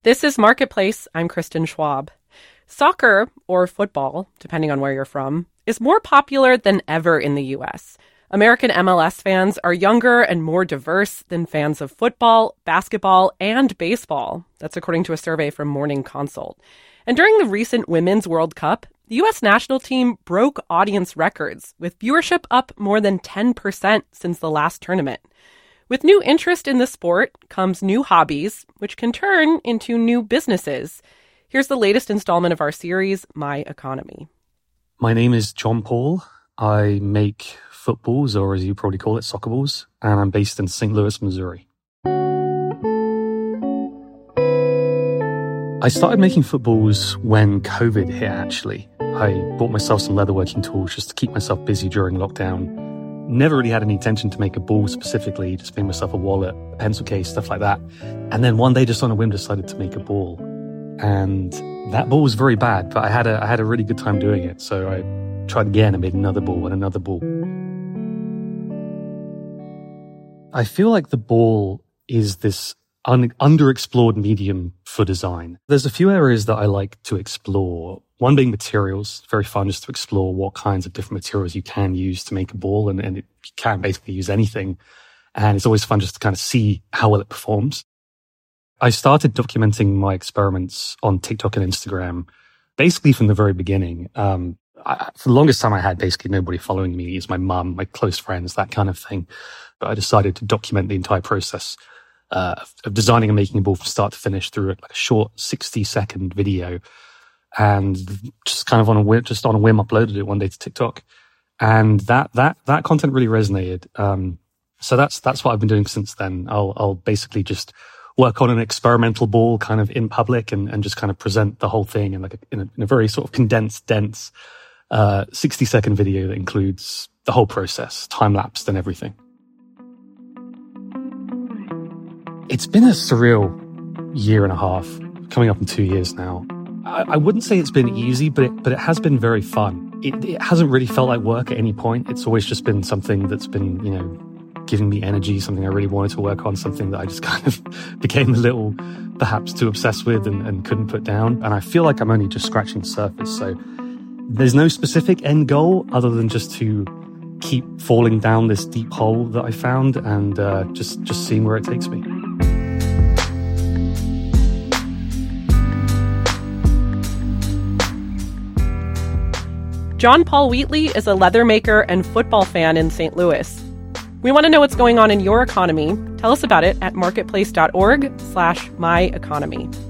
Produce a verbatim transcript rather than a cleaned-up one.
This is Marketplace. I'm Kristen Schwab. Soccer, or football, depending on where you're from, is more popular than ever in the U S. American M L S fans are younger and more diverse than fans of football, basketball, and baseball. That's according to a survey from Morning Consult. And during the recent Women's World Cup, the U S national team broke audience records, with viewership up more than ten percent since the last tournament. With new interest in the sport comes new hobbies, which can turn into new businesses. Here's the latest installment of our series, My Economy. My name is John Paul. I make footballs, or as you probably call it, soccer balls, and I'm based in Saint Louis, Missouri. I started making footballs when COVID hit, actually. I bought myself some leatherworking tools just to keep myself busy during lockdown. Never really had any intention to make a ball specifically, just made myself a wallet, pencil case, stuff like that. And then one day, just on a whim, decided to make a ball. And that ball was very bad, but I had a I had a really good time doing it. So I tried again and made another ball and another ball. I feel like the ball is this un- underexplored medium for design. There's a few areas that I like to explore. One being materials. Very fun just to explore what kinds of different materials you can use to make a ball, and, and it, you can basically use anything. And it's always fun just to kind of see how well it performs. I started documenting my experiments on TikTok and Instagram basically from the very beginning. Um, I, for the longest time, I had basically nobody following me. It's my mum, my close friends, that kind of thing. But I decided to document the entire process uh, of designing and making a ball from start to finish through like a short sixty second video. And just kind of on a whim, just on a whim, uploaded it one day to TikTok, and that that that content really resonated. Um, so that's that's what I've been doing since then. I'll I'll basically just work on an experimental ball, kind of in public, and, and just kind of present the whole thing in like a, in, a, in a very sort of condensed, dense uh, sixty second video that includes the whole process, time lapsed and everything. It's been a surreal year and a half, coming up in two years now. I wouldn't say it's been easy, but it, but it has been very fun. It, it hasn't really felt like work at any point. It's always just been something that's been, you know, giving me energy, something I really wanted to work on, something that I just kind of became a little, perhaps too obsessed with and, and couldn't put down. And I feel like I'm only just scratching the surface. So there's no specific end goal other than just to keep falling down this deep hole that I found and uh, just, just seeing where it takes me. John Paul Wheatley is a leather maker and football fan in Saint Louis. We want to know what's going on in your economy. Tell us about it at marketplace.org slash my economy.